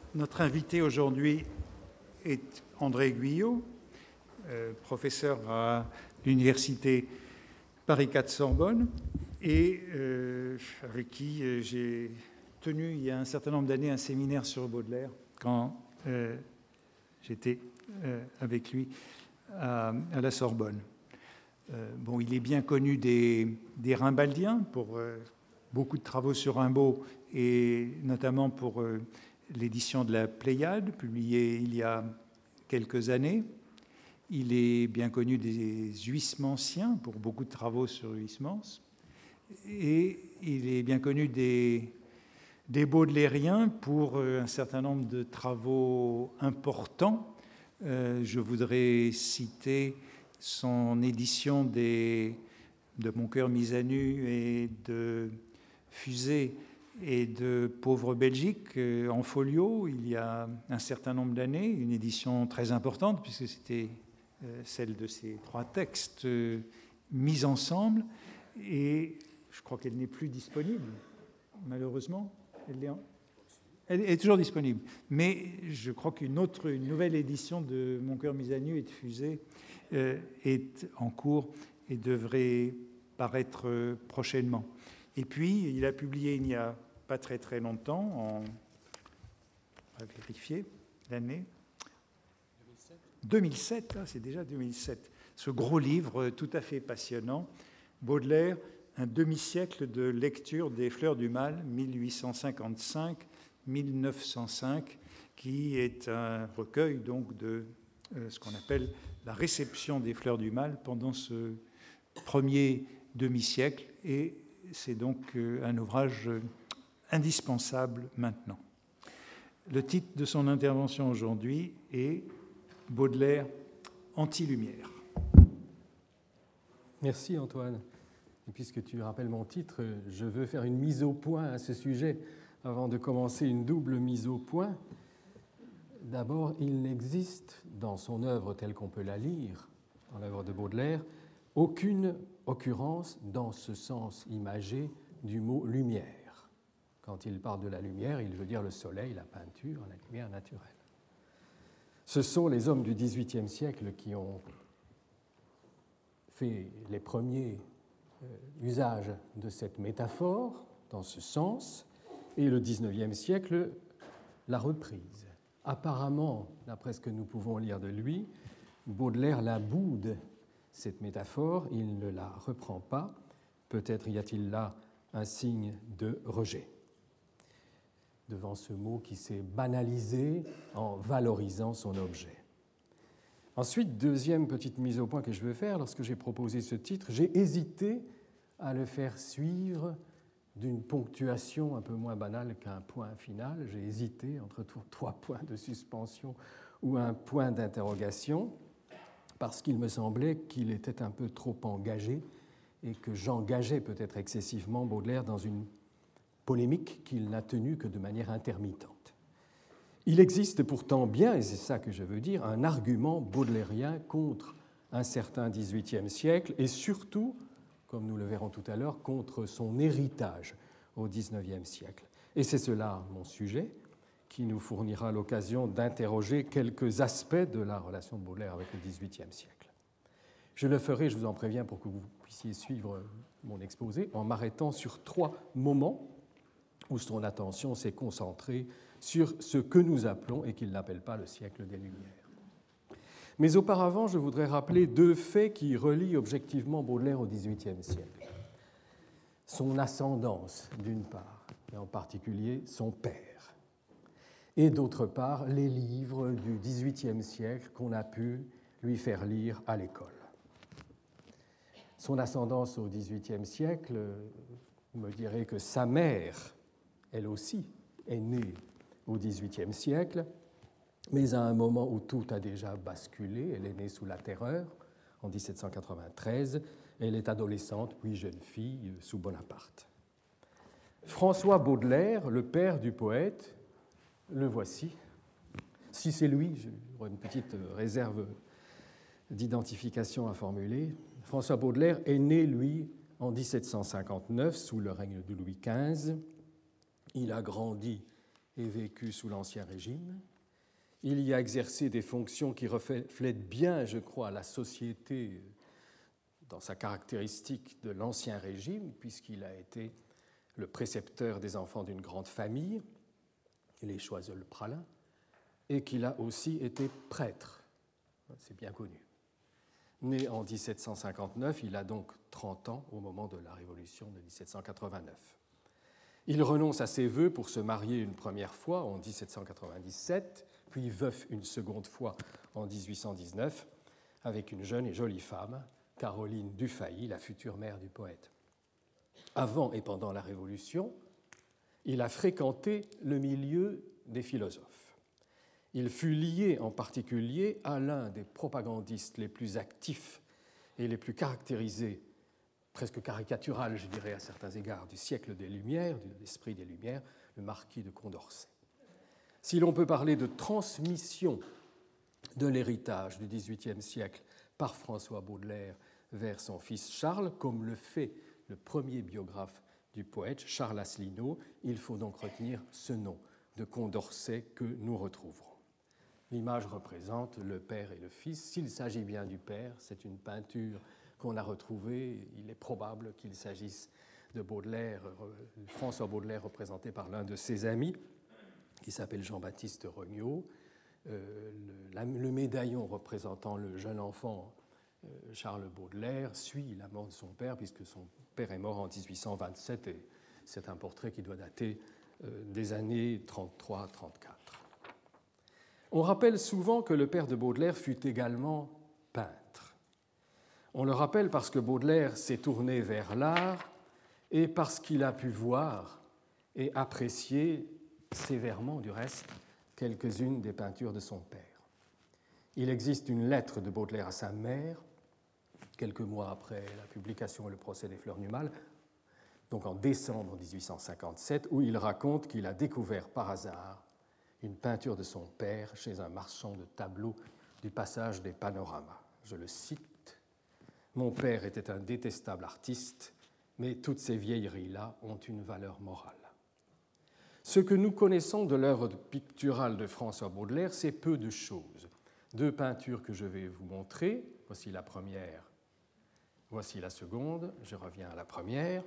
Notre invité aujourd'hui est André Guyot, professeur à l'université Paris 4 Sorbonne et avec qui j'ai tenu il y a un certain nombre d'années un séminaire sur Baudelaire quand j'étais avec lui à la Sorbonne. Il est bien connu des Rimbaldiens pour beaucoup de travaux sur Rimbaud et notamment pour l'édition de la Pléiade, publiée il y a quelques années. Il est bien connu des Huysmansiens pour beaucoup de travaux sur Huysmans. Et il est bien connu des Baudelairiens pour un certain nombre de travaux importants. Je voudrais citer son édition de Mon cœur mis à nu et de Fusée et de Pauvre Belgique en folio il y a un certain nombre d'années, une édition très importante puisque c'était celle de ces trois textes mis ensemble, et je crois qu'elle n'est plus disponible, malheureusement. Elle est toujours disponible, mais je crois qu'une nouvelle édition de Mon cœur mis à nu et de Fusée est en cours et devrait paraître prochainement. Et puis, il a publié il n'y a pas très très longtemps, on va vérifier l'année, 2007, c'est déjà 2007, ce gros livre tout à fait passionnant, Baudelaire, un demi-siècle de lecture des Fleurs du Mal, 1855-1905, qui est un recueil donc de ce qu'on appelle la réception des Fleurs du Mal pendant ce premier demi-siècle, et c'est donc un ouvrage indispensable maintenant. Le titre de son intervention aujourd'hui est Baudelaire anti-lumière. Merci Antoine. Et puisque tu rappelles mon titre, je veux faire une mise au point à ce sujet avant de commencer une double mise au point. D'abord, il n'existe dans son œuvre telle qu'on peut la lire, dans l'œuvre de Baudelaire, aucune occurrence dans ce sens imagé du mot lumière. Quand il parle de la lumière, il veut dire le soleil, la peinture, la lumière naturelle. Ce sont les hommes du XVIIIe siècle qui ont fait les premiers usages de cette métaphore dans ce sens, et le XIXe siècle l'a reprise. Apparemment, d'après ce que nous pouvons lire de lui, Baudelaire la boude, cette métaphore, il ne la reprend pas. Peut-être y a-t-il là un signe de rejet devant ce mot qui s'est banalisé en valorisant son objet. Ensuite, deuxième petite mise au point que je veux faire, lorsque j'ai proposé ce titre, j'ai hésité à le faire suivre d'une ponctuation un peu moins banale qu'un point final. J'ai hésité entre trois points de suspension ou un point d'interrogation, parce qu'il me semblait qu'il était un peu trop engagé et que j'engageais peut-être excessivement Baudelaire dans une polémique qu'il n'a tenue que de manière intermittente. Il existe pourtant bien, et c'est ça que je veux dire, un argument baudelairien contre un certain XVIIIe siècle et surtout, comme nous le verrons tout à l'heure, contre son héritage au XIXe siècle. Et c'est cela mon sujet, qui nous fournira l'occasion d'interroger quelques aspects de la relation de Baudelaire avec le XVIIIe siècle. Je le ferai, je vous en préviens, pour que vous puissiez suivre mon exposé, en m'arrêtant sur trois moments où son attention s'est concentrée sur ce que nous appelons, et qu'il n'appelle pas le siècle des Lumières. Mais auparavant, je voudrais rappeler deux faits qui relient objectivement Baudelaire au XVIIIe siècle. Son ascendance, d'une part, et en particulier son père, et d'autre part, les livres du XVIIIe siècle qu'on a pu lui faire lire à l'école. Son ascendance au XVIIIe siècle, vous me direz que sa mère, elle aussi, est née au XVIIIe siècle, mais à un moment où tout a déjà basculé. Elle est née sous la Terreur, en 1793. Elle est adolescente, puis jeune fille, sous Bonaparte. François Baudelaire, le père du poète, le voici. Si c'est lui, j'aurais une petite réserve d'identification à formuler. François Baudelaire est né, lui, en 1759, sous le règne de Louis XV. Il a grandi et vécu sous l'Ancien Régime. Il y a exercé des fonctions qui reflètent bien, je crois, la société dans sa caractéristique de l'Ancien Régime, puisqu'il a été le précepteur des enfants d'une grande famille, les Choiseul-Pralin, et qu'il a aussi été prêtre. C'est bien connu. Né en 1759, il a donc 30 ans au moment de la Révolution de 1789. Il renonce à ses vœux pour se marier une première fois en 1797, puis veuf une seconde fois en 1819, avec une jeune et jolie femme, Caroline Dufay, la future mère du poète. Avant et pendant la Révolution, il a fréquenté le milieu des philosophes. Il fut lié en particulier à l'un des propagandistes les plus actifs et les plus caractérisés, presque caricatural, je dirais, à certains égards, du siècle des Lumières, de l'esprit des Lumières, le marquis de Condorcet. Si l'on peut parler de transmission de l'héritage du XVIIIe siècle par François Baudelaire vers son fils Charles, comme le fait le premier biographe du poète, Charles Asselineau, il faut donc retenir ce nom de Condorcet que nous retrouverons. L'image représente le père et le fils. S'il s'agit bien du père, c'est une peinture qu'on a retrouvée. Il est probable qu'il s'agisse de Baudelaire, François Baudelaire représenté par l'un de ses amis, qui s'appelle Jean-Baptiste Regnault. Le médaillon représentant le jeune enfant Charles Baudelaire suit la mort de son père, puisque son père est mort en 1827, et c'est un portrait qui doit dater des années 33-34. On rappelle souvent que le père de Baudelaire fut également peintre. On le rappelle parce que Baudelaire s'est tourné vers l'art et parce qu'il a pu voir et apprécier sévèrement, du reste, quelques-unes des peintures de son père. Il existe une lettre de Baudelaire à sa mère, quelques mois après la publication et le procès des Fleurs du Mal, donc en décembre 1857, où il raconte qu'il a découvert par hasard une peinture de son père chez un marchand de tableaux du passage des Panoramas. Je le cite, « Mon père était un détestable artiste, mais toutes ces vieilleries-là ont une valeur morale. » Ce que nous connaissons de l'œuvre picturale de François Baudelaire, c'est peu de choses. Deux peintures que je vais vous montrer. Voici la première, voici la seconde. Je reviens à la première.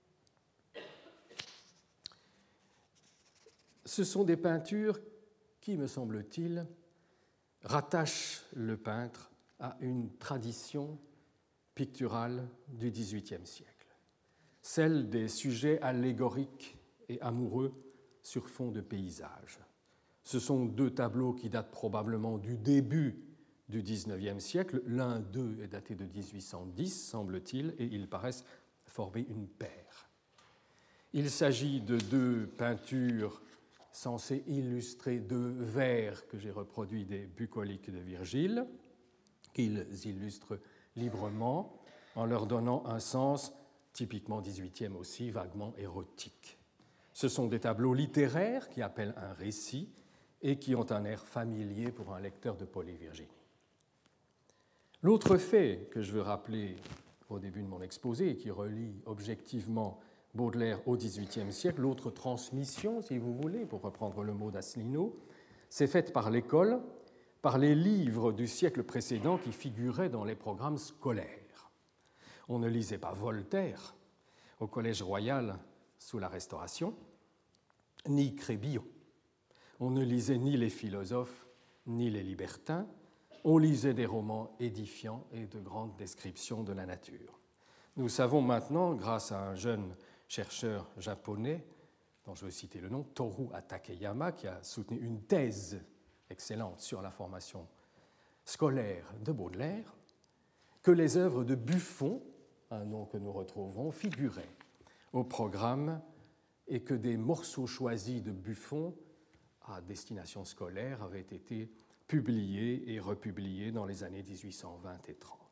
Ce sont des peintures qui, me semble-t-il, rattachent le peintre à une tradition picturale du XVIIIe siècle, celle des sujets allégoriques et amoureux sur fond de paysages. Ce sont deux tableaux qui datent probablement du début du XIXe siècle. L'un d'eux est daté de 1810, semble-t-il, et ils paraissent former une paire. Il s'agit de deux peintures censées illustrer deux vers que j'ai reproduits des bucoliques de Virgile, qu'ils illustrent librement en leur donnant un sens typiquement XVIIIe aussi, vaguement érotique. Ce sont des tableaux littéraires qui appellent un récit et qui ont un air familier pour un lecteur de Paul et Virginie. L'autre fait que je veux rappeler au début de mon exposé et qui relie objectivement Baudelaire au XVIIIe siècle, l'autre transmission, si vous voulez, pour reprendre le mot d'Asselineau, c'est faite par l'école, par les livres du siècle précédent qui figuraient dans les programmes scolaires. On ne lisait pas Voltaire au Collège royal sous la Restauration, ni Crébillon. On ne lisait ni les philosophes, ni les libertins. On lisait des romans édifiants et de grandes descriptions de la nature. Nous savons maintenant, grâce à un jeune chercheur japonais, dont je veux citer le nom, Toru Takeyama, qui a soutenu une thèse excellente sur la formation scolaire de Baudelaire, que les œuvres de Buffon, un nom que nous retrouverons, figuraient au programme et que des morceaux choisis de Buffon à destination scolaire avaient été publiés et republiés dans les années 1820 et 30.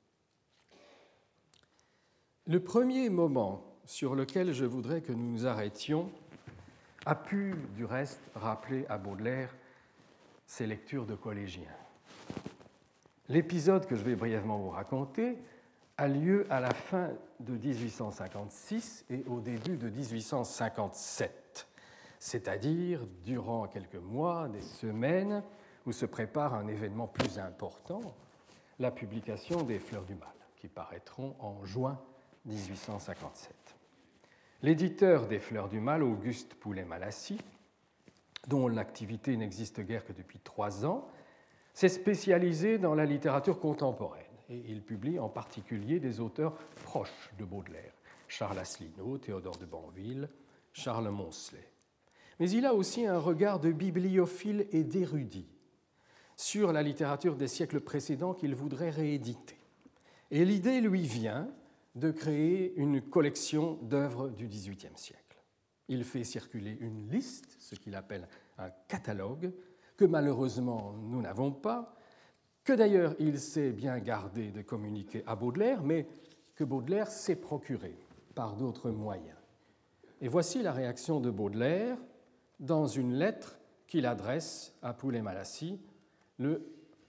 Le premier moment sur lequel je voudrais que nous nous arrêtions a pu, du reste, rappeler à Baudelaire ses lectures de collégien. L'épisode que je vais brièvement vous raconter a lieu à la fin de 1856 et au début de 1857. c'est-à-dire durant quelques mois, des semaines, où se prépare un événement plus important, la publication des Fleurs du Mal, qui paraîtront en juin 1857. L'éditeur des Fleurs du Mal, Auguste Poulet-Malassis, dont l'activité n'existe guère que depuis 3 ans, s'est spécialisé dans la littérature contemporaine et il publie en particulier des auteurs proches de Baudelaire, Charles Asselineau, Théodore de Banville, Charles Moncelet. Mais il a aussi un regard de bibliophile et d'érudit sur la littérature des siècles précédents qu'il voudrait rééditer. Et l'idée lui vient de créer une collection d'œuvres du XVIIIe siècle. Il fait circuler une liste, ce qu'il appelle un catalogue, que malheureusement nous n'avons pas, que d'ailleurs il s'est bien gardé de communiquer à Baudelaire, mais que Baudelaire s'est procuré par d'autres moyens. Et voici la réaction de Baudelaire dans une lettre qu'il adresse à Poulet-Malassis le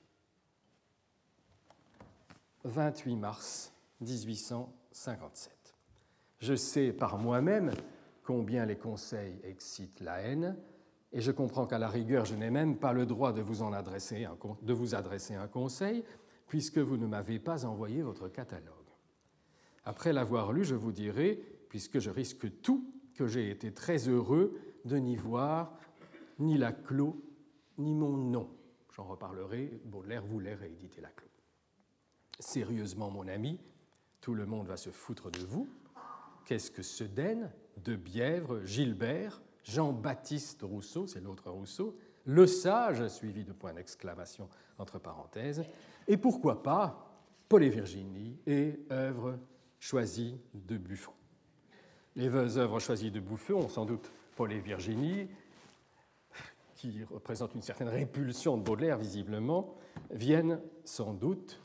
28 mars 1857. Je sais par moi-même combien les conseils excitent la haine, et je comprends qu'à la rigueur, je n'ai même pas le droit de vous adresser un conseil, puisque vous ne m'avez pas envoyé votre catalogue. Après l'avoir lu, je vous dirai, puisque je risque tout, que j'ai été très heureux de n'y voir ni Laclos, ni mon nom. J'en reparlerai, Baudelaire voulait rééditer Laclos. Sérieusement, mon ami, tout le monde va se foutre de vous. Qu'est-ce que Sedaine, De Bièvre, Gilbert, Jean-Baptiste Rousseau, c'est l'autre Rousseau, Le Sage, suivi de points d'exclamation entre parenthèses, et pourquoi pas Paul et Virginie et œuvres choisies de Buffon. Les œuvres choisies de Buffon ont sans doute Paul et Virginie, qui représentent une certaine répulsion de Baudelaire visiblement, viennent sans doute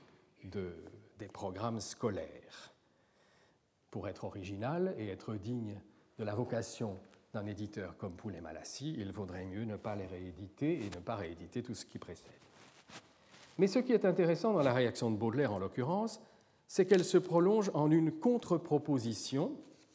des programmes scolaires. Pour être original et être digne de la vocation d'un éditeur comme Poulet-Malassis, il vaudrait mieux ne pas les rééditer et ne pas rééditer tout ce qui précède. Mais ce qui est intéressant dans la réaction de Baudelaire, en l'occurrence, c'est qu'elle se prolonge en une contre-proposition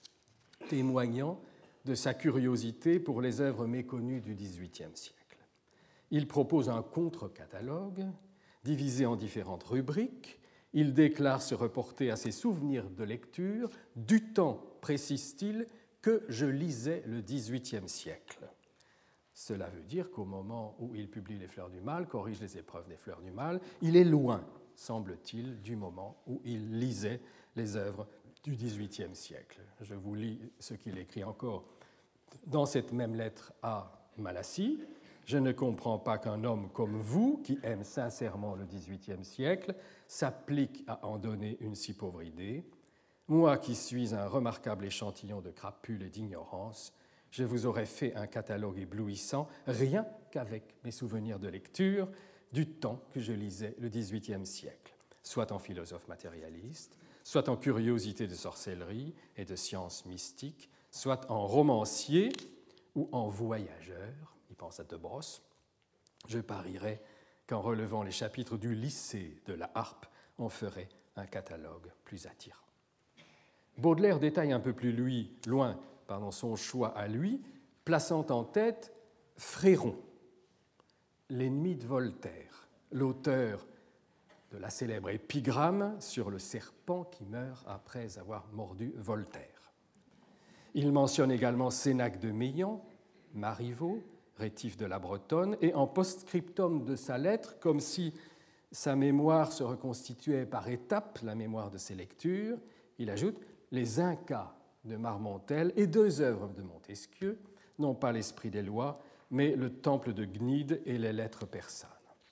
témoignant de sa curiosité pour les œuvres méconnues du XVIIIe siècle. Il propose un contre-catalogue divisé en différentes rubriques. Il déclare se reporter à ses souvenirs de lecture du temps, précise-t-il, que je lisais le XVIIIe siècle. Cela veut dire qu'au moment où il publie Les Fleurs du Mal, corrige les épreuves des Fleurs du Mal, il est loin, semble-t-il, du moment où il lisait les œuvres du XVIIIe siècle. Je vous lis ce qu'il écrit encore dans cette même lettre à Malassis. « Je ne comprends pas qu'un homme comme vous, qui aime sincèrement le XVIIIe siècle, s'applique à en donner une si pauvre idée. Moi qui suis un remarquable échantillon de crapule et d'ignorance, je vous aurais fait un catalogue éblouissant rien qu'avec mes souvenirs de lecture du temps que je lisais le XVIIIe siècle, soit en philosophe matérialiste, soit en curiosité de sorcellerie et de sciences mystiques, soit en romancier ou en voyageur, il pense à De Brosse. Je parierais qu'en relevant les chapitres du lycée de la harpe, on ferait un catalogue plus attirant. » Baudelaire détaille un peu plus loin son choix à lui, plaçant en tête Fréron, l'ennemi de Voltaire, l'auteur de la célèbre épigramme sur le serpent qui meurt après avoir mordu Voltaire. Il mentionne également Sénac de Meilhan, Marivaux, Rétif de la Bretonne, et en post-scriptum de sa lettre, comme si sa mémoire se reconstituait par étapes, la mémoire de ses lectures, il ajoute les Incas de Marmontel et 2 œuvres de Montesquieu, non pas l'Esprit des lois, mais le Temple de Gnide et les lettres persanes.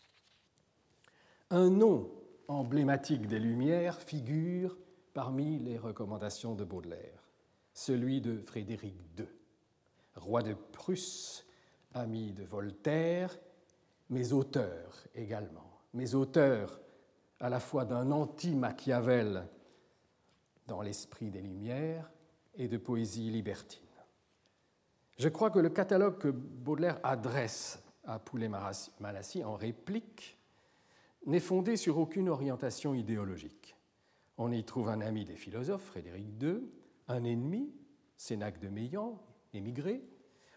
Un nom emblématique des Lumières figure parmi les recommandations de Baudelaire, celui de Frédéric II, roi de Prusse, ami de Voltaire, mais auteur également, mais auteur à la fois d'un anti-Machiavel dans l'Esprit des Lumières et de poésie libertine. Je crois que le catalogue que Baudelaire adresse à Poulet-Malassis en réplique n'est fondé sur aucune orientation idéologique. On y trouve un ami des philosophes, Frédéric II, un ennemi, Sénac de Meilhan, émigré.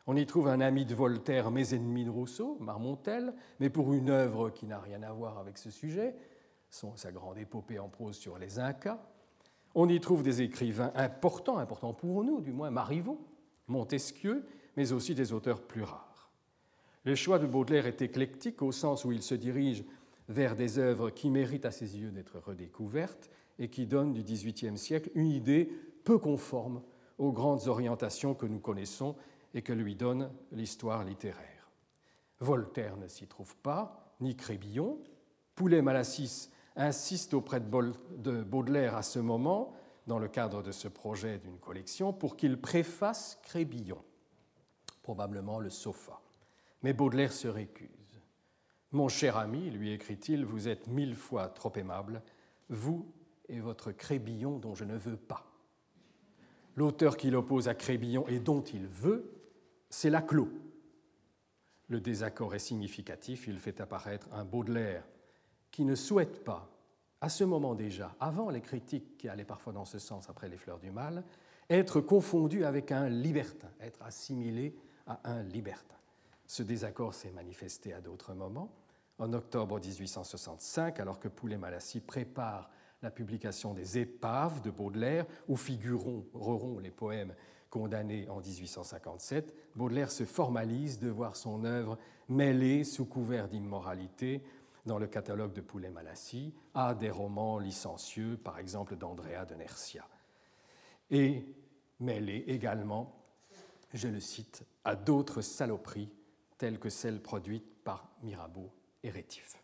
On y trouve un ami de Voltaire, mais ennemi de Rousseau, Marmontel, mais pour une œuvre qui n'a rien à voir avec ce sujet, sa grande épopée en prose sur les Incas. On y trouve des écrivains importants pour nous, du moins Marivaux, Montesquieu, mais aussi des auteurs plus rares. Le choix de Baudelaire est éclectique au sens où il se dirige vers des œuvres qui méritent à ses yeux d'être redécouvertes et qui donnent du XVIIIe siècle une idée peu conforme aux grandes orientations que nous connaissons et que lui donne l'histoire littéraire. Voltaire ne s'y trouve pas, ni Crébillon. Poulet-Malassis insiste auprès de Baudelaire à ce moment, dans le cadre de ce projet d'une collection, pour qu'il préface Crébillon, probablement le Sofa. Mais Baudelaire se récuse. « Mon cher ami, lui écrit-il, vous êtes 1000 fois trop aimable, vous et votre Crébillon dont je ne veux pas. » L'auteur qu'il oppose à Crébillon et dont il veut, c'est Laclos. Le désaccord est significatif, il fait apparaître un Baudelaire qui ne souhaite pas, à ce moment déjà, avant les critiques qui allaient parfois dans ce sens après les Fleurs du Mal, être confondu avec un libertin, être assimilé à un libertin. Ce désaccord s'est manifesté à d'autres moments. En octobre 1865, alors que Poulet-Malassis prépare la publication des Épaves de Baudelaire, où figureront les poèmes condamnés en 1857, Baudelaire se formalise de voir son œuvre mêlée sous couvert d'immoralité dans le catalogue de Poulet-Malassis à des romans licencieux, par exemple d'Andrea de Nercia, et mêlée également, je le cite, à d'autres saloperies telles que celles produites par Mirabeau et Rétif.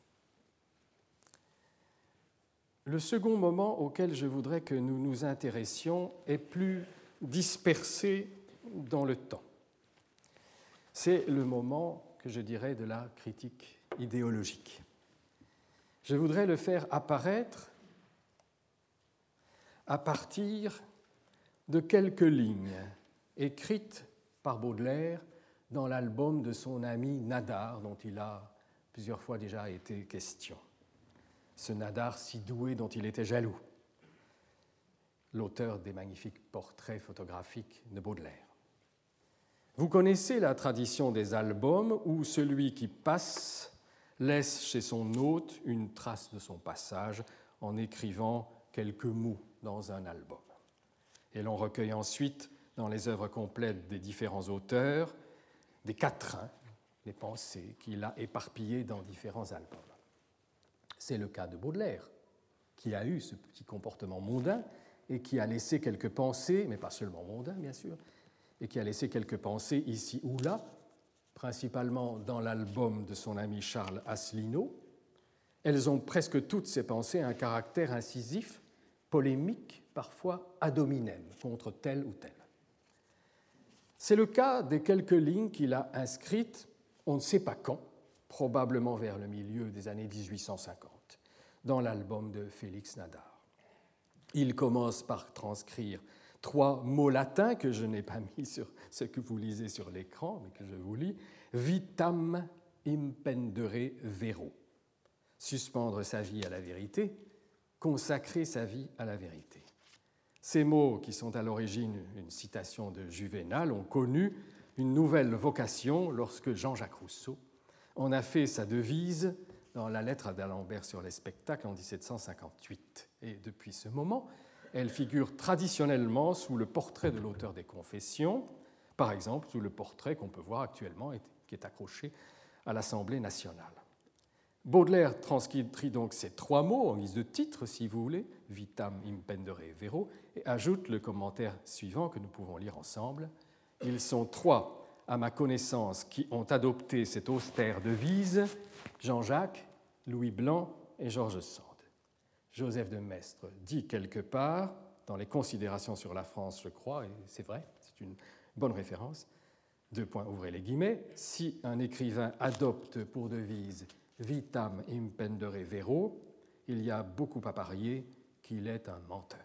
Le second moment auquel je voudrais que nous nous intéressions est plus dispersé dans le temps. C'est le moment que je dirais de la critique idéologique. Je voudrais le faire apparaître à partir de quelques lignes écrites par Baudelaire dans l'album de son ami Nadar, dont il a plusieurs fois déjà été question. Ce Nadar si doué dont il était jaloux, l'auteur des magnifiques portraits photographiques de Baudelaire. Vous connaissez la tradition des albums où celui qui passe laisse chez son hôte une trace de son passage en écrivant quelques mots dans un album. Et l'on recueille ensuite, dans les œuvres complètes des différents auteurs, des quatrains, des pensées qu'il a éparpillées dans différents albums. C'est le cas de Baudelaire, qui a eu ce petit comportement mondain et qui a laissé quelques pensées, mais pas seulement mondain, bien sûr, et qui a laissé quelques pensées ici ou là, principalement dans l'album de son ami Charles Asselineau. Elles ont presque toutes ces pensées un caractère incisif, polémique, parfois ad hominem, contre tel ou tel. C'est le cas des quelques lignes qu'il a inscrites, on ne sait pas quand, probablement vers le milieu des années 1850, dans l'album de Félix Nadar. Il commence par transcrire 3 mots latins que je n'ai pas mis sur ce que vous lisez sur l'écran, mais que je vous lis. Vitam impendere vero. Suspendre sa vie à la vérité, consacrer sa vie à la vérité. Ces mots, qui sont à l'origine une citation de Juvénal, ont connu une nouvelle vocation lorsque Jean-Jacques Rousseau en a fait sa devise dans la lettre d'Alembert sur les spectacles en 1758. Et depuis ce moment, elle figure traditionnellement sous le portrait de l'auteur des Confessions, par exemple sous le portrait qu'on peut voir actuellement et qui est accroché à l'Assemblée nationale. Baudelaire transcrit donc ces 3 mots en guise de titre, si vous voulez, vitam impendere vero, et ajoute le commentaire suivant que nous pouvons lire ensemble. Ils sont 3, à ma connaissance, qui ont adopté cette austère devise, Jean-Jacques, Louis Blanc et George Sand. Joseph de Maistre dit quelque part, dans les Considérations sur la France, je crois, et c'est vrai, c'est une bonne référence, 2 points, ouvrez les guillemets, si un écrivain adopte pour devise vitam impendere vero, il y a beaucoup à parier qu'il est un menteur.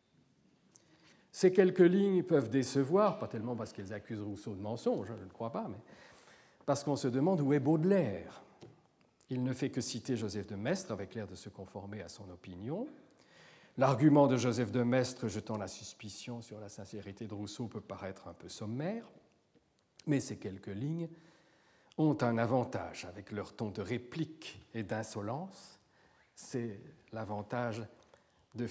Ces quelques lignes peuvent décevoir, pas tellement parce qu'elles accusent Rousseau de mensonge, je ne crois pas, mais parce qu'on se demande où est Baudelaire. Il ne fait que citer Joseph de Maistre avec l'air de se conformer à son opinion. L'argument de Joseph de Maistre jetant la suspicion sur la sincérité de Rousseau peut paraître un peu sommaire. Mais ces quelques lignes ont un avantage avec leur ton de réplique et d'insolence, c'est l'avantage de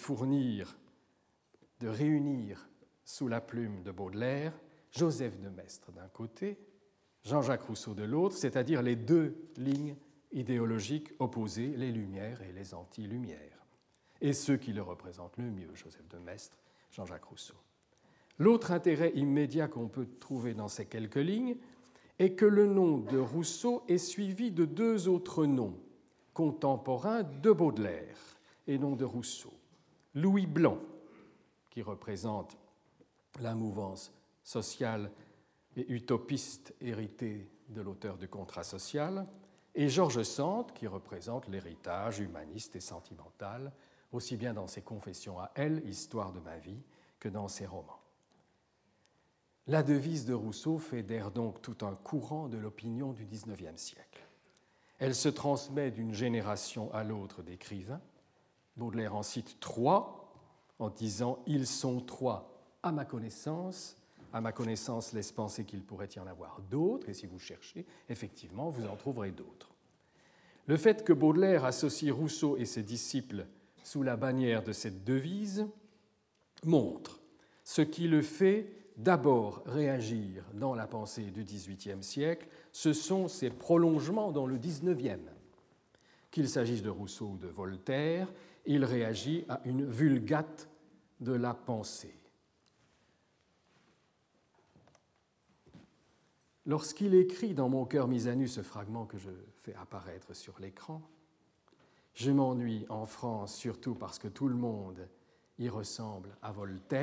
réunir sous la plume de Baudelaire Joseph de Maistre d'un côté, Jean-Jacques Rousseau de l'autre, c'est-à-dire les deux lignes idéologiques opposées, les Lumières et les anti-Lumières, et ceux qui le représentent le mieux, Joseph de Maistre, Jean-Jacques Rousseau. L'autre intérêt immédiat qu'on peut trouver dans ces quelques lignes est que le nom de Rousseau est suivi de deux autres noms contemporains de Baudelaire et non de Rousseau. Louis Blanc, qui représente la mouvance sociale et utopiste héritée de l'auteur du Contrat social, et Georges Sand, qui représente l'héritage humaniste et sentimental, aussi bien dans ses confessions à elle, Histoire de ma vie, que dans ses romans. La devise de Rousseau fédère donc tout un courant de l'opinion du XIXe siècle. Elle se transmet d'une génération à l'autre d'écrivains. Baudelaire en cite trois en disant « Ils sont trois à ma connaissance ». À ma connaissance laisse penser qu'il pourrait y en avoir d'autres, et si vous cherchez, effectivement, vous en trouverez d'autres. Le fait que Baudelaire associe Rousseau et ses disciples sous la bannière de cette devise montre ce qui le fait d'abord réagir dans la pensée du XVIIIe siècle, ce sont ses prolongements dans le XIXe. Qu'il s'agisse de Rousseau ou de Voltaire, il réagit à une vulgate de la pensée. Lorsqu'il écrit dans Mon cœur mis à nu ce fragment que je fais apparaître sur l'écran, « Je m'ennuie en France surtout parce que tout le monde y ressemble à Voltaire »,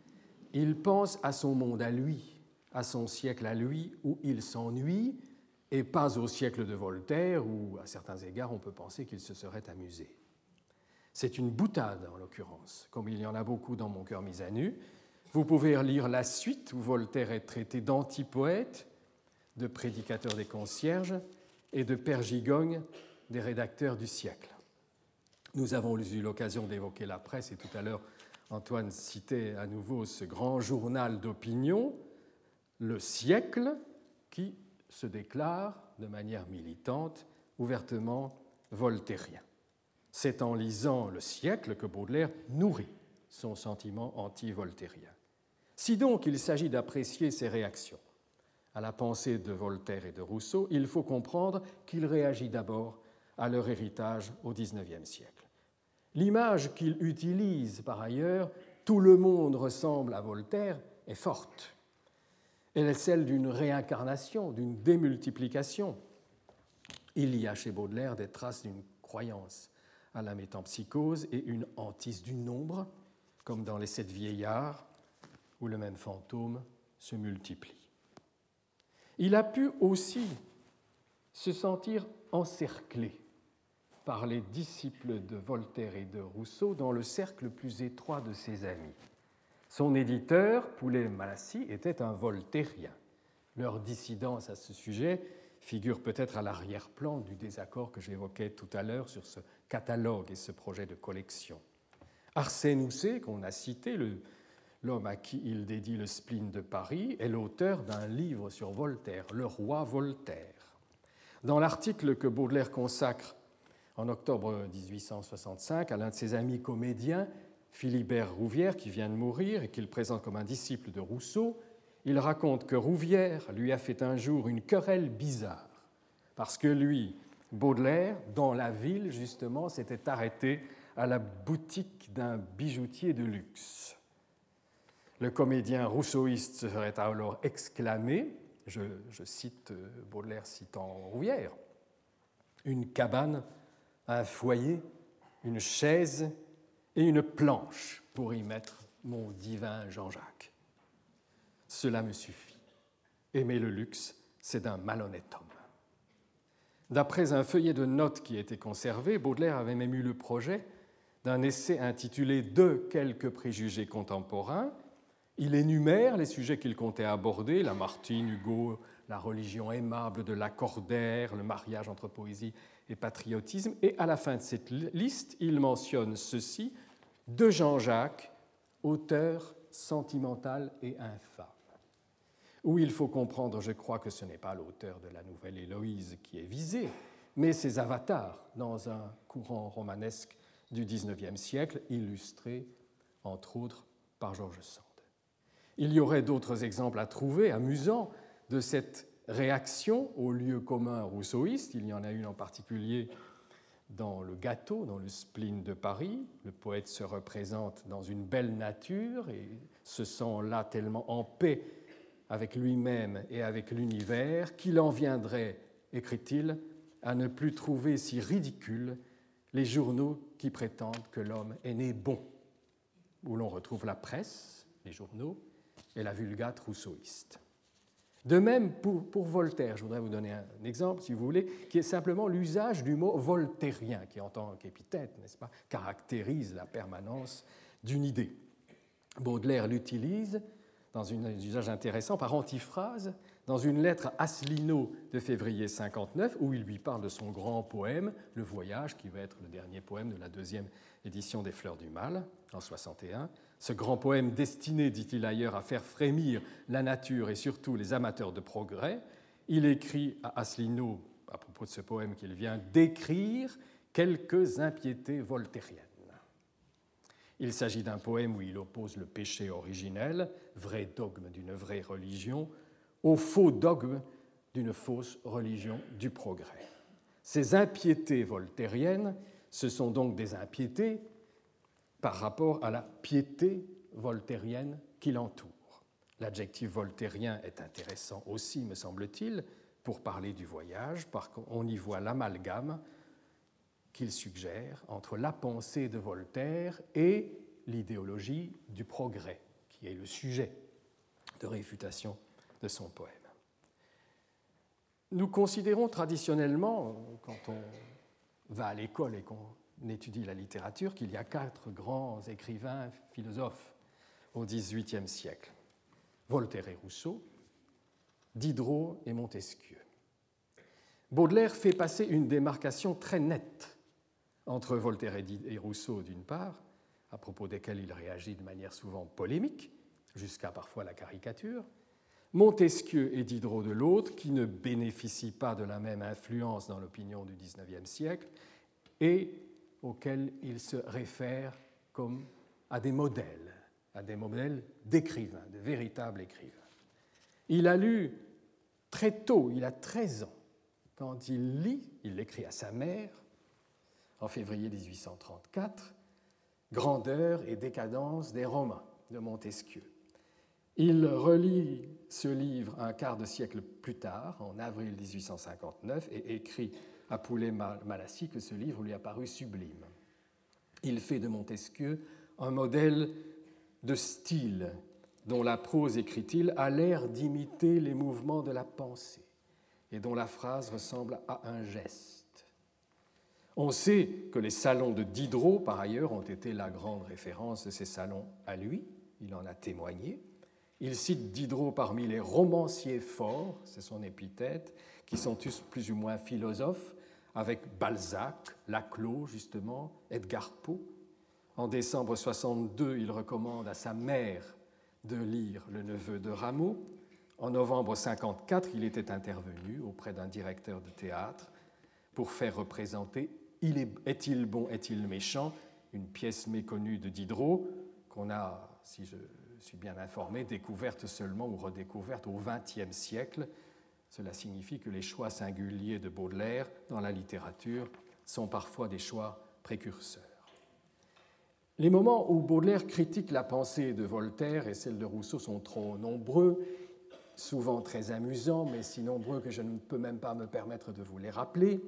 il pense à son monde à lui, à son siècle à lui, où il s'ennuie, et pas au siècle de Voltaire, où, à certains égards, on peut penser qu'il se serait amusé. C'est une boutade, en l'occurrence, comme il y en a beaucoup dans Mon cœur mis à nu. Vous pouvez lire la suite, où Voltaire est traité d'antipoète, de prédicateur des concierges et de père gigogne des rédacteurs du siècle. Nous avons eu l'occasion d'évoquer la presse, et tout à l'heure, Antoine citait à nouveau ce grand journal d'opinion, Le Siècle, qui se déclare de manière militante, ouvertement voltairien. C'est en lisant Le Siècle que Baudelaire nourrit son sentiment anti-voltairien. Si donc il s'agit d'apprécier ces réactions à la pensée de Voltaire et de Rousseau, il faut comprendre qu'il réagit d'abord à leur héritage au XIXe siècle. L'image qu'il utilise par ailleurs, tout le monde ressemble à Voltaire, est forte. Elle est celle d'une réincarnation, d'une démultiplication. Il y a chez Baudelaire des traces d'une croyance à la métempsychose et une hantise du nombre, comme dans Les Sept vieillards, où le même fantôme se multiplie. Il a pu aussi se sentir encerclé par les disciples de Voltaire et de Rousseau dans le cercle plus étroit de ses amis. Son éditeur, Poulet-Malassis, était un voltairien. Leur dissidence à ce sujet figure peut-être à l'arrière-plan du désaccord que j'évoquais tout à l'heure sur ce catalogue et ce projet de collection. Arsène Housset, qu'on a cité, l'homme à qui il dédie le spleen de Paris, est l'auteur d'un livre sur Voltaire, Le Roi Voltaire. Dans l'article que Baudelaire consacre en octobre 1865 à l'un de ses amis comédiens, Philibert Rouvière, qui vient de mourir et qu'il présente comme un disciple de Rousseau, il raconte que Rouvière lui a fait un jour une querelle bizarre, parce que lui, Baudelaire, dans la ville, justement, s'était arrêté à la boutique d'un bijoutier de luxe. Le comédien rousseauiste se serait alors exclamé, je cite Baudelaire citant Rouvière, « Une cabane, un foyer, une chaise et une planche pour y mettre mon divin Jean-Jacques. Cela me suffit. Aimer le luxe, c'est d'un malhonnête homme. » D'après un feuillet de notes qui a été conservé, Baudelaire avait même eu le projet d'un essai intitulé « De quelques préjugés contemporains ». Il énumère les sujets qu'il comptait aborder, Lamartine, Hugo, la religion aimable de Lacordaire, le mariage entre poésie et patriotisme, et à la fin de cette liste, il mentionne ceci, de Jean-Jacques, auteur sentimental et infâme. où il faut comprendre, je crois, que ce n'est pas l'auteur de la Nouvelle Héloïse qui est visé, mais ses avatars dans un courant romanesque du XIXe siècle, illustré entre autres par George Sand. Il y aurait d'autres exemples à trouver, amusants, de cette réaction au lieu commun rousseauiste. Il y en a une en particulier dans Le Gâteau, dans le spleen de Paris. Le poète se représente dans une belle nature et se sent là tellement en paix avec lui-même et avec l'univers qu'il en viendrait, écrit-il, à ne plus trouver si ridicules les journaux qui prétendent que l'homme est né bon, où l'on retrouve la presse, les journaux, et la vulgate rousseauiste. De même, pour Voltaire, je voudrais vous donner un exemple, si vous voulez, qui est simplement l'usage du mot voltairien, qui en tant qu'épithète, n'est-ce pas, caractérise la permanence d'une idée. Baudelaire l'utilise dans un usage intéressant par antiphrase dans une lettre à Asselineau de février 59, où il lui parle de son grand poème, Le Voyage, qui va être le dernier poème de la deuxième édition des Fleurs du Mal, en 61. Ce grand poème destiné, dit-il ailleurs, à faire frémir la nature et surtout les amateurs de progrès, il écrit à Asselineau, à propos de ce poème qu'il vient d'écrire, quelques impiétés voltairiennes. Il s'agit d'un poème où il oppose le péché originel, vrai dogme d'une vraie religion, au faux dogme d'une fausse religion du progrès. Ces impiétés voltairiennes, ce sont donc des impiétés par rapport à la piété voltairienne qui l'entoure. L'adjectif voltairien est intéressant aussi, me semble-t-il, pour parler du voyage, parce qu'on y voit l'amalgame qu'il suggère entre la pensée de Voltaire et l'idéologie du progrès, qui est le sujet de réfutation de son poème. Nous considérons traditionnellement, quand on va à l'école et qu'on étudie la littérature, qu'il y a 4 grands écrivains philosophes au XVIIIe siècle. Voltaire et Rousseau, Diderot et Montesquieu. Baudelaire fait passer une démarcation très nette entre Voltaire et Rousseau d'une part, à propos desquels il réagit de manière souvent polémique, jusqu'à parfois la caricature, Montesquieu et Diderot de l'autre, qui ne bénéficient pas de la même influence dans l'opinion du XIXe siècle et auxquels il se réfère comme à des modèles d'écrivains, de véritables écrivains. Il a lu très tôt, il a 13 ans, quand il lit, il l'écrit à sa mère, en février 1834, Grandeur et décadence des Romains de Montesquieu. Il relit ce livre un quart de siècle plus tard, en avril 1859, et écrit à Poulet-Malassis que ce livre lui a paru sublime. Il fait de Montesquieu un modèle de style dont la prose, écrit-il, a l'air d'imiter les mouvements de la pensée et dont la phrase ressemble à un geste. On sait que les salons de Diderot, par ailleurs, ont été la grande référence de ces salons à lui. Il en a témoigné. Il cite Diderot parmi les romanciers forts, c'est son épithète, qui sont tous plus ou moins philosophes, avec Balzac, Laclos, justement, Edgar Poe. En décembre 62, il recommande à sa mère de lire Le Neveu de Rameau. En novembre 54, il était intervenu auprès d'un directeur de théâtre pour faire représenter Est-il bon, est-il méchant, une pièce méconnue de Diderot qu'on a, si je suis bien informé, découverte seulement ou redécouverte au XXe siècle. Cela signifie que les choix singuliers de Baudelaire dans la littérature sont parfois des choix précurseurs. Les moments où Baudelaire critique la pensée de Voltaire et celle de Rousseau sont trop nombreux, souvent très amusants, mais si nombreux que je ne peux même pas me permettre de vous les rappeler.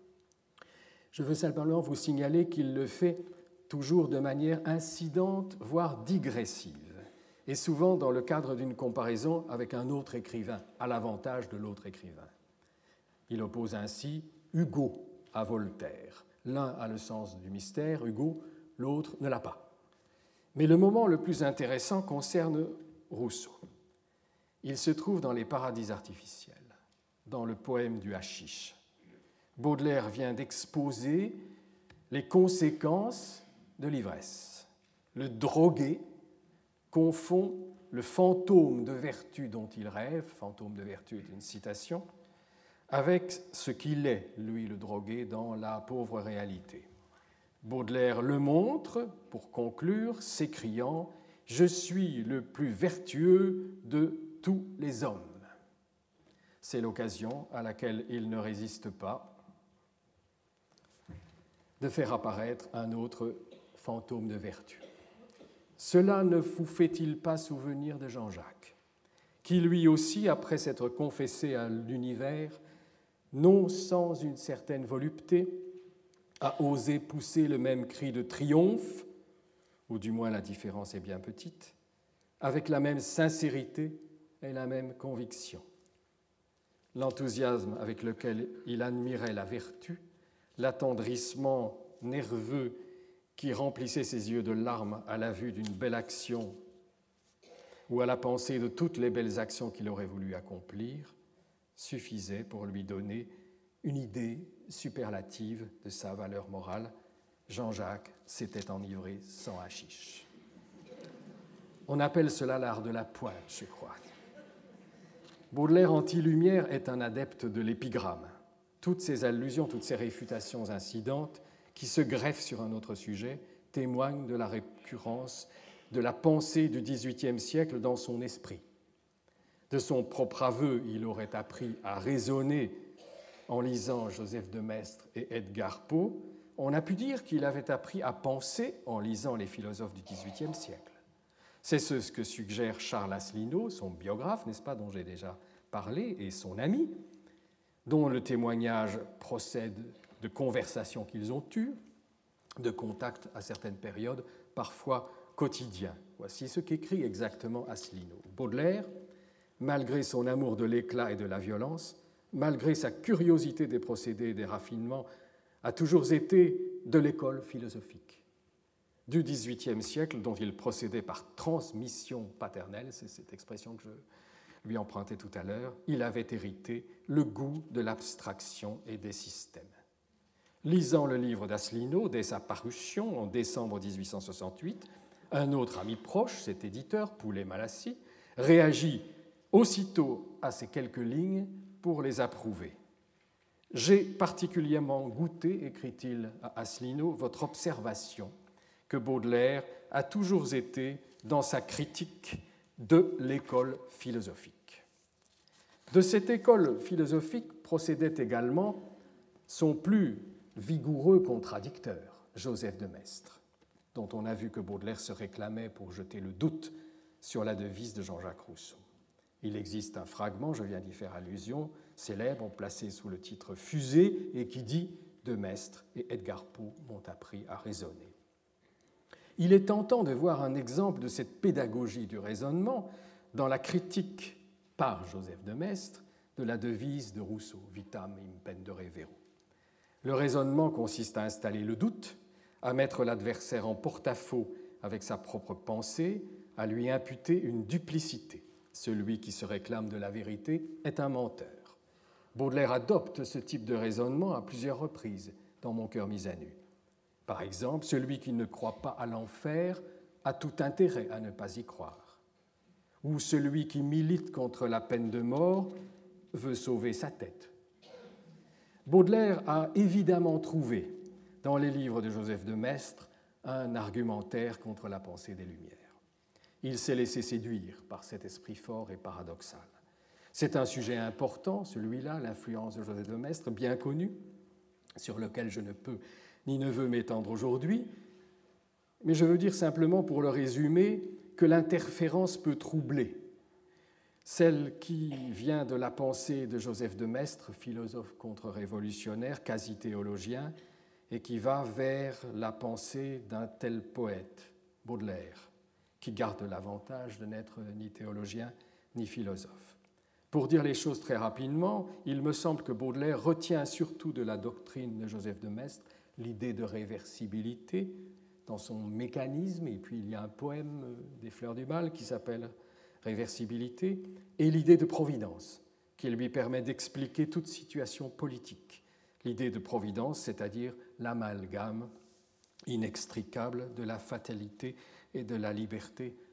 Je veux simplement vous signaler qu'il le fait toujours de manière incidente, voire digressive, et souvent dans le cadre d'une comparaison avec un autre écrivain, à l'avantage de l'autre écrivain. Il oppose ainsi Hugo à Voltaire. L'un a le sens du mystère, Hugo, l'autre ne l'a pas. Mais le moment le plus intéressant concerne Rousseau. Il se trouve dans les paradis artificiels, dans le poème du Hachiche. Baudelaire vient d'exposer les conséquences de l'ivresse. Le drogué confond le fantôme de vertu dont il rêve, fantôme de vertu est une citation, avec ce qu'il est, lui le drogué, dans la pauvre réalité. Baudelaire le montre, pour conclure, s'écriant « Je suis le plus vertueux de tous les hommes ». C'est l'occasion à laquelle il ne résiste pas de faire apparaître un autre fantôme de vertu. Cela ne vous fait-il pas souvenir de Jean-Jacques, qui lui aussi, après s'être confessé à l'univers, non sans une certaine volupté, a osé pousser le même cri de triomphe, ou du moins la différence est bien petite, avec la même sincérité et la même conviction. L'enthousiasme avec lequel il admirait la vertu, l'attendrissement nerveux qui remplissait ses yeux de larmes à la vue d'une belle action ou à la pensée de toutes les belles actions qu'il aurait voulu accomplir, suffisait pour lui donner une idée superlative de sa valeur morale. Jean-Jacques s'était enivré sans hachiche. On appelle cela l'art de la pointe, je crois. Baudelaire anti-lumière est un adepte de l'épigramme. Toutes ces allusions, toutes ces réfutations incidentes qui se greffent sur un autre sujet témoignent de la récurrence de la pensée du XVIIIe siècle dans son esprit. De son propre aveu, il aurait appris à raisonner en lisant Joseph de Maistre et Edgar Poe. On a pu dire qu'il avait appris à penser en lisant les philosophes du XVIIIe siècle. C'est ce que suggère Charles Asselineau, son biographe, n'est-ce pas, dont j'ai déjà parlé, et son ami, dont le témoignage procède de conversations qu'ils ont eues, de contacts à certaines périodes, parfois quotidiens. Voici ce qu'écrit exactement Asselineau. Baudelaire, malgré son amour de l'éclat et de la violence, malgré sa curiosité des procédés et des raffinements, a toujours été de l'école philosophique du XVIIIe siècle, dont il procédait par transmission paternelle, c'est cette expression que je lui empruntais tout à l'heure. Il avait hérité le goût de l'abstraction et des systèmes. Lisant le livre d'Asselineau dès sa parution en décembre 1868, un autre ami proche, cet éditeur, Poulet-Malassis, réagit aussitôt à ces quelques lignes pour les approuver. « J'ai particulièrement goûté, écrit-il à Asselineau, votre observation que Baudelaire a toujours été dans sa critique de l'école philosophique. » De cette école philosophique procédait également son plus vigoureux contradicteur, Joseph de Maistre, dont on a vu que Baudelaire se réclamait pour jeter le doute sur la devise de Jean-Jacques Rousseau. Il existe un fragment, je viens d'y faire allusion, célèbre, placé sous le titre « Fusée » et qui dit « De Maistre et Edgar Poe m'ont appris à raisonner ». Il est tentant de voir un exemple de cette pédagogie du raisonnement dans la critique par Joseph de Maistre de la devise de Rousseau, Vitam impendere vero. Le raisonnement consiste à installer le doute, à mettre l'adversaire en porte-à-faux avec sa propre pensée, à lui imputer une duplicité. Celui qui se réclame de la vérité est un menteur. Baudelaire adopte ce type de raisonnement à plusieurs reprises dans Mon cœur mis à nu. Par exemple, celui qui ne croit pas à l'enfer a tout intérêt à ne pas y croire. Ou celui qui milite contre la peine de mort veut sauver sa tête. Baudelaire a évidemment trouvé dans les livres de Joseph de Maistre un argumentaire contre la pensée des Lumières. Il s'est laissé séduire par cet esprit fort et paradoxal. C'est un sujet important, celui-là, l'influence de Joseph de Maistre, bien connu, sur lequel je ne peux ni ne veux m'étendre aujourd'hui, mais je veux dire simplement, pour le résumer, que l'interférence peut troubler. Celle qui vient de la pensée de Joseph de Maistre, philosophe contre-révolutionnaire, quasi-théologien, et qui va vers la pensée d'un tel poète, Baudelaire, qui garde l'avantage de n'être ni théologien ni philosophe. Pour dire les choses très rapidement, il me semble que Baudelaire retient surtout de la doctrine de Joseph de Maistre l'idée de réversibilité dans son mécanisme, et puis il y a un poème des Fleurs du Mal qui s'appelle Réversibilité, et l'idée de providence, qui lui permet d'expliquer toute situation politique. L'idée de providence, c'est-à-dire l'amalgame inextricable de la fatalité et de la liberté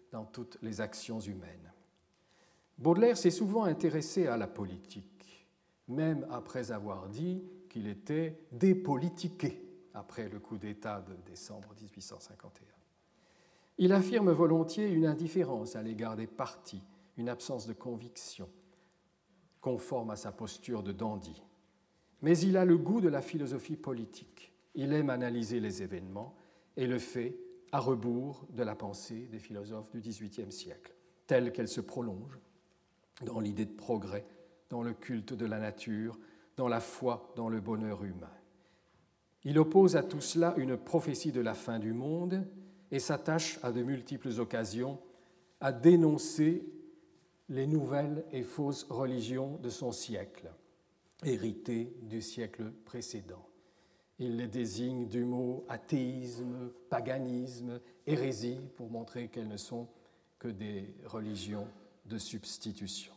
dans toutes les actions humaines. Baudelaire s'est souvent intéressé à la politique, même après avoir dit qu'il était dépolitiqué après le coup d'État de décembre 1851. Il affirme volontiers une indifférence à l'égard des partis, une absence de conviction, conforme à sa posture de dandy. Mais il a le goût de la philosophie politique. Il aime analyser les événements et le fait à rebours de la pensée des philosophes du XVIIIe siècle, telle qu'elle se prolonge dans l'idée de progrès, dans le culte de la nature, dans la foi, dans le bonheur humain. Il oppose à tout cela une prophétie de la fin du monde et s'attache à de multiples occasions à dénoncer les nouvelles et fausses religions de son siècle, héritées du siècle précédent. Il les désigne du mot athéisme, paganisme, hérésie, pour montrer qu'elles ne sont que des religions de substitution.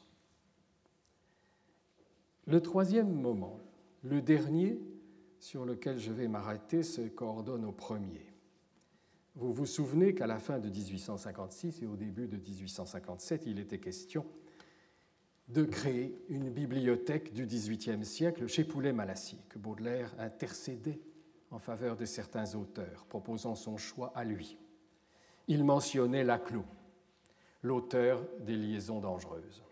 Le troisième moment, le dernier sur lequel je vais m'arrêter, se coordonne au premier. Vous vous souvenez qu'à la fin de 1856 et au début de 1857, il était question de créer une bibliothèque du XVIIIe siècle chez Poulet-Malassis, que Baudelaire intercédait en faveur de certains auteurs, proposant son choix à lui. Il mentionnait Laclos, l'auteur des Liaisons dangereuses.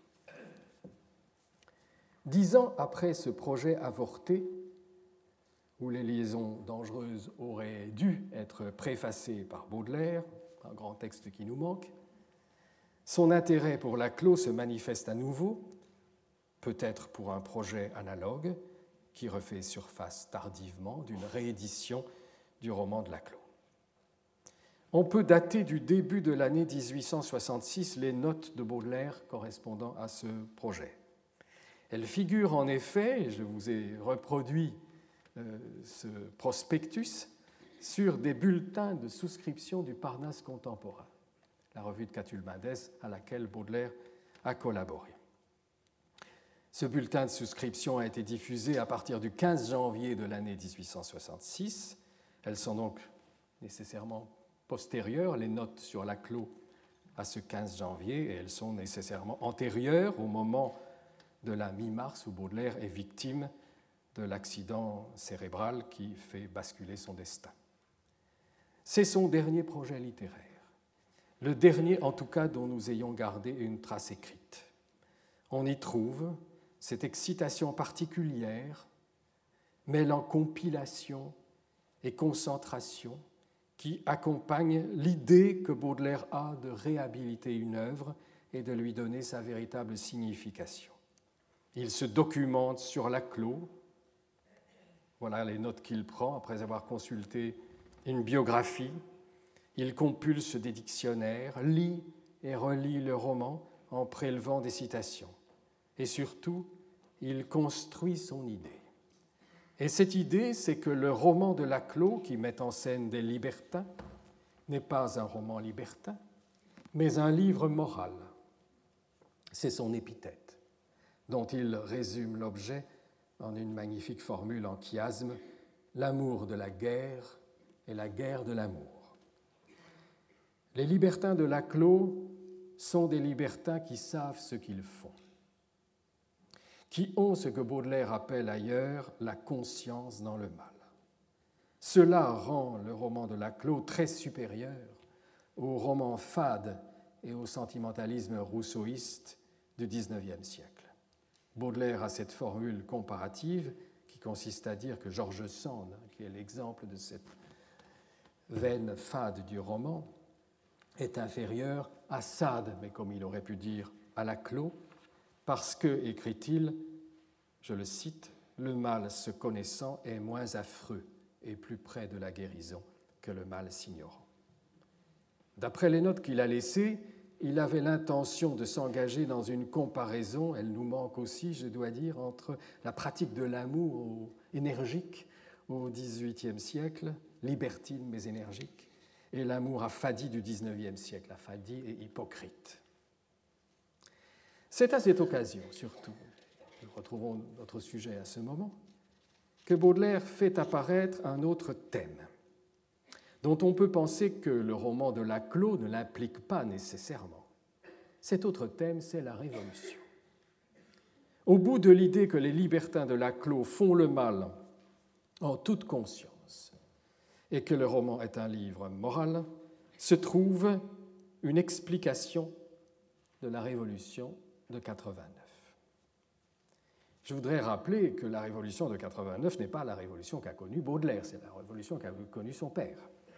10 ans après ce projet avorté, où les Liaisons dangereuses auraient dû être préfacées par Baudelaire, un grand texte qui nous manque, son intérêt pour Laclos se manifeste à nouveau, peut-être pour un projet analogue qui refait surface tardivement d'une réédition du roman de Laclos. On peut dater du début de l'année 1866 les notes de Baudelaire correspondant à ce projet. Elles figurent en effet, et je vous ai reproduit ce prospectus, sur des bulletins de souscription du Parnasse contemporain, la revue de Catulle Mendès à laquelle Baudelaire a collaboré. Ce bulletin de souscription a été diffusé à partir du 15 janvier de l'année 1866. Elles sont donc nécessairement postérieures, les notes sur Laclos, à ce 15 janvier, et elles sont nécessairement antérieures au moment de la mi-mars où Baudelaire est victime de l'accident cérébral qui fait basculer son destin. C'est son dernier projet littéraire, le dernier en tout cas dont nous ayons gardé une trace écrite. On y trouve cette excitation particulière, mêlant compilation et concentration, qui accompagne l'idée que Baudelaire a de réhabiliter une œuvre et de lui donner sa véritable signification. Il se documente sur Laclos. Voilà les notes qu'il prend après avoir consulté une biographie. Il compulse des dictionnaires, lit et relit le roman en prélevant des citations. Et surtout, il construit son idée. Et cette idée, c'est que le roman de Laclos, qui met en scène des libertins, n'est pas un roman libertin, mais un livre moral. C'est son épithète, dont il résume l'objet en une magnifique formule en chiasme, l'amour de la guerre et la guerre de l'amour. Les libertins de Laclos sont des libertins qui savent ce qu'ils font, qui ont ce que Baudelaire appelle ailleurs la conscience dans le mal. Cela rend le roman de Laclos très supérieur au roman fade et au sentimentalisme rousseauiste du XIXe siècle. Baudelaire a cette formule comparative qui consiste à dire que George Sand, qui est l'exemple de cette veine fade du roman, est inférieur à Sade, mais comme il aurait pu dire à Laclos, parce que, écrit-il, je le cite, « le mal se connaissant est moins affreux et plus près de la guérison que le mal s'ignorant ». D'après les notes qu'il a laissées, il avait l'intention de s'engager dans une comparaison, elle nous manque aussi, je dois dire, entre la pratique de l'amour énergique au XVIIIe siècle, libertine mais énergique, et l'amour affadi du XIXe siècle, affadi et hypocrite. C'est à cette occasion, surtout, nous retrouvons notre sujet à ce moment, que Baudelaire fait apparaître un autre thème. dont on peut penser que le roman de Laclos ne l'implique pas nécessairement. Cet autre thème, c'est la Révolution. Au bout de l'idée que les libertins de Laclos font le mal en toute conscience et que le roman est un livre moral, se trouve une explication de la Révolution de 89. Je voudrais rappeler que la Révolution de 89 n'est pas la Révolution qu'a connue Baudelaire, c'est la Révolution qu'a connue son père.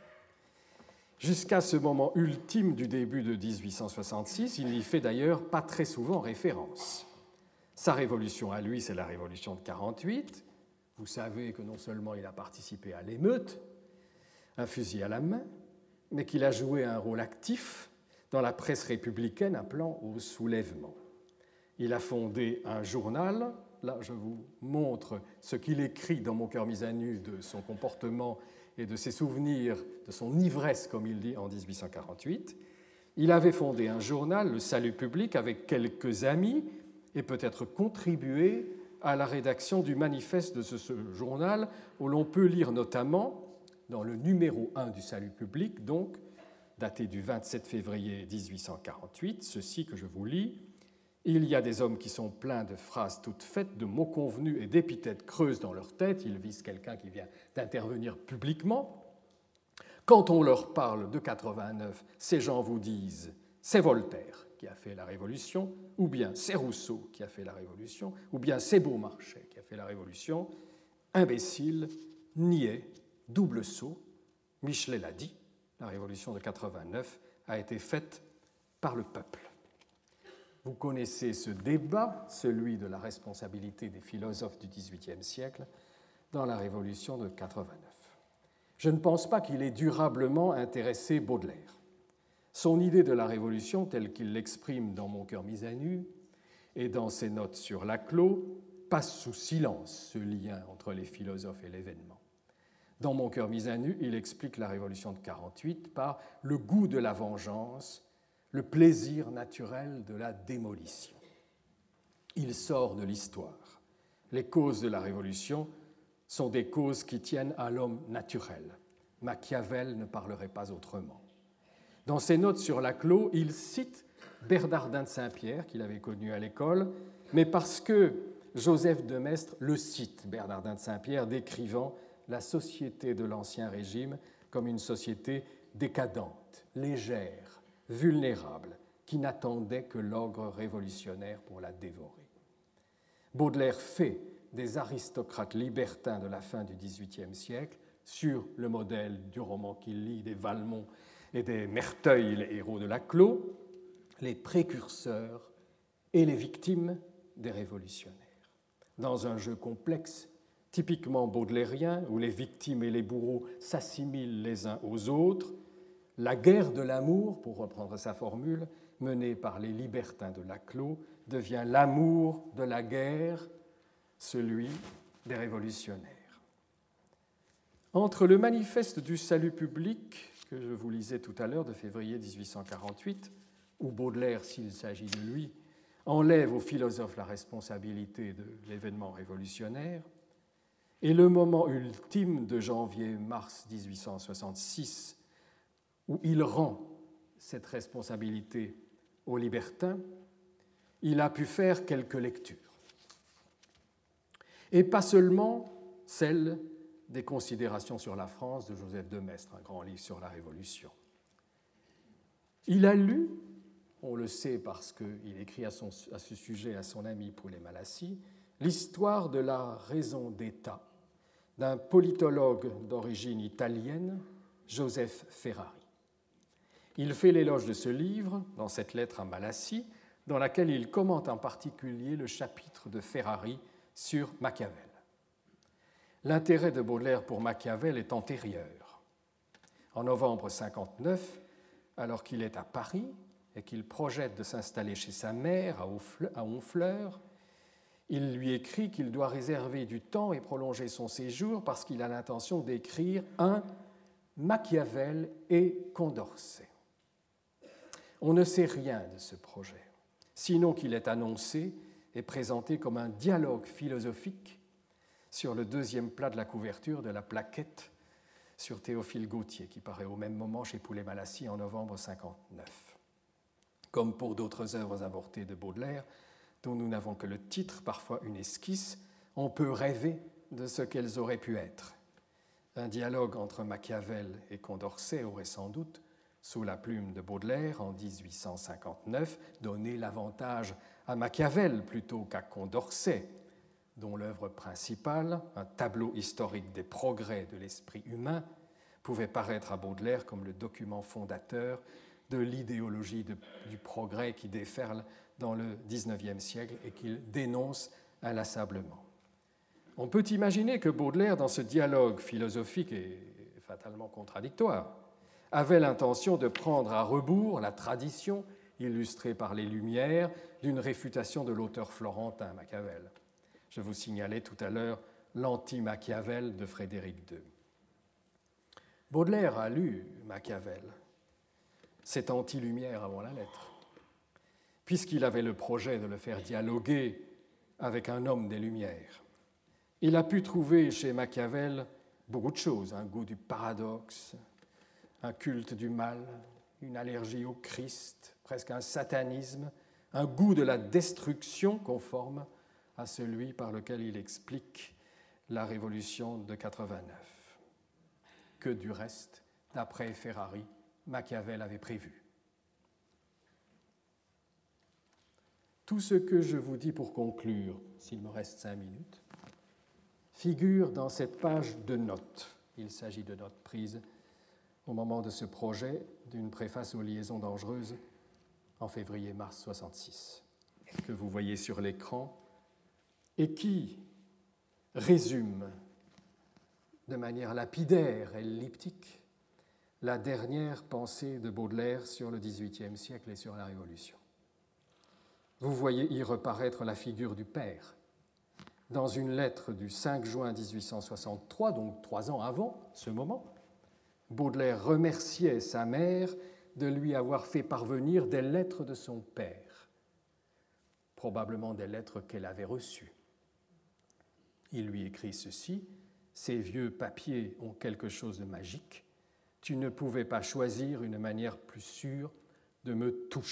Jusqu'à ce moment ultime du début de 1866, il n'y fait d'ailleurs pas très souvent référence. Sa révolution à lui, c'est la Révolution de 48. Vous savez que non seulement il a participé à l'émeute, un fusil à la main, mais qu'il a joué un rôle actif dans la presse républicaine appelant au soulèvement. Il a fondé un journal. Là, je vous montre ce qu'il écrit dans Mon cœur mis à nu de son comportement et de ses souvenirs, de son ivresse, comme il dit, en 1848. Il avait fondé un journal, Le Salut public, avec quelques amis, et peut-être contribué à la rédaction du manifeste de ce journal, où l'on peut lire notamment, dans le numéro 1 du Salut public, donc, daté du 27 février 1848, ceci que je vous lis. Il y a des hommes qui sont pleins de phrases toutes faites, de mots convenus et d'épithètes creuses dans leur tête. Ils visent quelqu'un qui vient d'intervenir publiquement. Quand on leur parle de 89, ces gens vous disent « c'est Voltaire qui a fait la Révolution » ou bien « c'est Rousseau qui a fait la Révolution » ou bien « c'est Beaumarchais qui a fait la Révolution ». Imbécile, niais, double sot, Michelet l'a dit, la Révolution de 89 a été faite par le peuple. Vous connaissez ce débat, celui de la responsabilité des philosophes du XVIIIe siècle, dans la Révolution de 89. Je ne pense pas qu'il ait durablement intéressé Baudelaire. Son idée de la Révolution, telle qu'il l'exprime dans Mon cœur mis à nu et dans ses notes sur Laclos, passe sous silence ce lien entre les philosophes et l'événement. Dans Mon cœur mis à nu, il explique la Révolution de 48 par le goût de la vengeance, le plaisir naturel de la démolition. Il sort de l'histoire. Les causes de la Révolution sont des causes qui tiennent à l'homme naturel. Machiavel ne parlerait pas autrement. Dans ses notes sur Laclos, il cite Bernardin de Saint-Pierre, qu'il avait connu à l'école, mais parce que Joseph de Maistre le cite, Bernardin de Saint-Pierre, décrivant la société de l'Ancien Régime comme une société décadente, légère, vulnérable, qui n'attendait que l'ogre révolutionnaire pour la dévorer. Baudelaire fait des aristocrates libertins de la fin du XVIIIe siècle, sur le modèle du roman qu'il lit des Valmont et des Merteuil, les héros de Laclos, les précurseurs et les victimes des révolutionnaires. Dans un jeu complexe, typiquement baudelairien, où les victimes et les bourreaux s'assimilent les uns aux autres, la guerre de l'amour, pour reprendre sa formule, menée par les libertins de Laclos, devient l'amour de la guerre, celui des révolutionnaires. Entre le manifeste du salut public, que je vous lisais tout à l'heure, de février 1848, où Baudelaire, s'il s'agit de lui, enlève aux philosophes la responsabilité de l'événement révolutionnaire, et le moment ultime de janvier-mars 1866, où il rend cette responsabilité aux libertins, il a pu faire quelques lectures. Et pas seulement celle des Considérations sur la France de Joseph de Maistre, un grand livre sur la Révolution. Il a lu, on le sait parce qu'il écrit à ce sujet à son ami Poulet Malassi, l'histoire de la raison d'État d'un politologue d'origine italienne, Joseph Ferrari. Il fait l'éloge de ce livre dans cette lettre à Malassi, dans laquelle il commente en particulier le chapitre de Ferrari sur Machiavel. L'intérêt de Baudelaire pour Machiavel est antérieur. En novembre 1959, alors qu'il est à Paris et qu'il projette de s'installer chez sa mère à Honfleur, il lui écrit qu'il doit réserver du temps et prolonger son séjour parce qu'il a l'intention d'écrire un Machiavel et Condorcet. On ne sait rien de ce projet, sinon qu'il est annoncé et présenté comme un dialogue philosophique sur le deuxième plat de la couverture de la plaquette sur Théophile Gautier, qui paraît au même moment chez Poulet-Malassis en novembre 1959. Comme pour d'autres œuvres avortées de Baudelaire, dont nous n'avons que le titre, parfois une esquisse, on peut rêver de ce qu'elles auraient pu être. Un dialogue entre Machiavel et Condorcet aurait sans doute, sous la plume de Baudelaire en 1859, donné l'avantage à Machiavel plutôt qu'à Condorcet, dont l'œuvre principale, un tableau historique des progrès de l'esprit humain, pouvait paraître à Baudelaire comme le document fondateur de l'idéologie du progrès qui déferle dans le XIXe siècle et qu'il dénonce inlassablement. On peut imaginer que Baudelaire, dans ce dialogue philosophique et fatalement contradictoire, avait l'intention de prendre à rebours la tradition, illustrée par les Lumières, d'une réfutation de l'auteur florentin Machiavel. Je vous signalais tout à l'heure l'anti-Machiavel de Frédéric II. Baudelaire a lu Machiavel, cet anti-Lumière avant la lettre, puisqu'il avait le projet de le faire dialoguer avec un homme des Lumières. Il a pu trouver chez Machiavel beaucoup de choses, un goût du paradoxe, un culte du mal, une allergie au Christ, presque un satanisme, un goût de la destruction conforme à celui par lequel il explique la Révolution de 89, que du reste, d'après Ferrari, Machiavel avait prévu. Tout ce que je vous dis pour conclure, s'il me reste 5 minutes, figure dans cette page de notes. Il s'agit de notes prises au moment de ce projet d'une préface aux liaisons dangereuses en février-mars 1966, que vous voyez sur l'écran, et qui résume de manière lapidaire et elliptique la dernière pensée de Baudelaire sur le XVIIIe siècle et sur la Révolution. Vous voyez y reparaître la figure du père. Dans une lettre du 5 juin 1863, donc 3 ans avant ce moment, Baudelaire remerciait sa mère de lui avoir fait parvenir des lettres de son père, probablement des lettres qu'elle avait reçues. Il lui écrit ceci: « Ces vieux papiers ont quelque chose de magique. Tu ne pouvais pas choisir une manière plus sûre de me toucher. »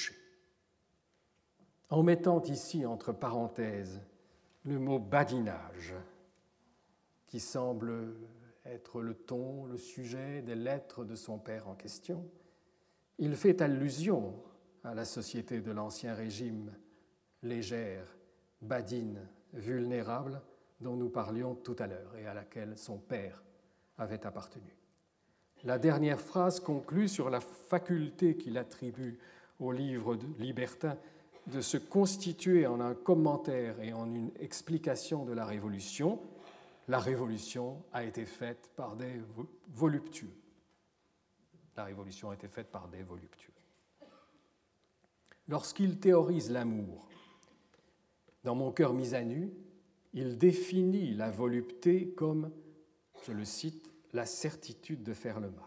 En mettant ici entre parenthèses le mot badinage, qui semble être le ton, le sujet des lettres de son père en question, il fait allusion à la société de l'Ancien Régime, légère, badine, vulnérable, dont nous parlions tout à l'heure et à laquelle son père avait appartenu. La dernière phrase conclut sur la faculté qu'il attribue au livre libertin de se constituer en un commentaire et en une explication de la Révolution. La Révolution a été faite par des voluptueux. La Révolution a été faite par des voluptueux. Lorsqu'il théorise l'amour, dans Mon cœur mis à nu, il définit la volupté comme, je le cite, la certitude de faire le mal.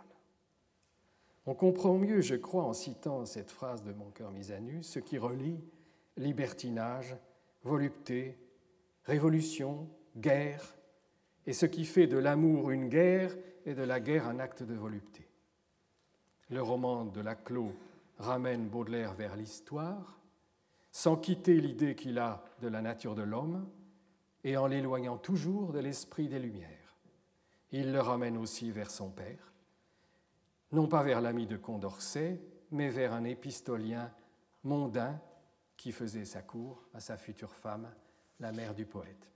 On comprend mieux, je crois, en citant cette phrase de Mon cœur mis à nu, ce qui relie libertinage, volupté, révolution, guerre, et ce qui fait de l'amour une guerre et de la guerre un acte de volupté. Le roman de Laclos ramène Baudelaire vers l'histoire, sans quitter l'idée qu'il a de la nature de l'homme et en l'éloignant toujours de l'esprit des Lumières. Il le ramène aussi vers son père, non pas vers l'ami de Condorcet, mais vers un épistolien mondain qui faisait sa cour à sa future femme, la mère du poète.